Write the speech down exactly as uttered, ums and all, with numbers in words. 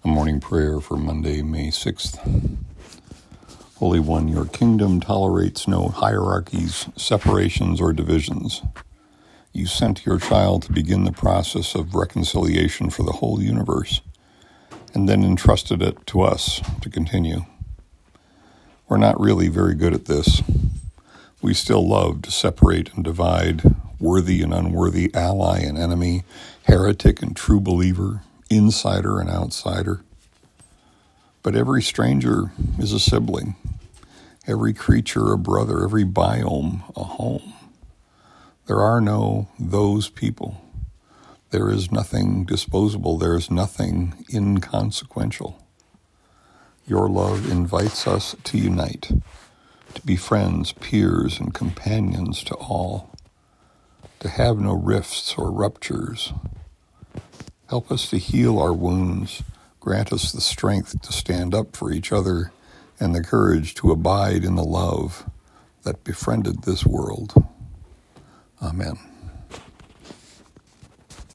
A morning prayer for Monday, May sixth. Holy One, your kingdom tolerates no hierarchies, separations, or divisions. You sent your child to begin the process of reconciliation for the whole universe, and then entrusted it to us to continue. We're not really very good at this. We still love to separate and divide, worthy and unworthy, ally and enemy, heretic and true believer, insider and outsider. But every stranger is a sibling, every creature a brother, every biome a home. There are no those people. There is nothing disposable. There is nothing inconsequential. Your love invites us to unite, to be friends, peers, and companions to all, to have no rifts or ruptures. Help us to heal our wounds. Grant us the strength to stand up for each other and the courage to abide in the love that befriended this world. Amen.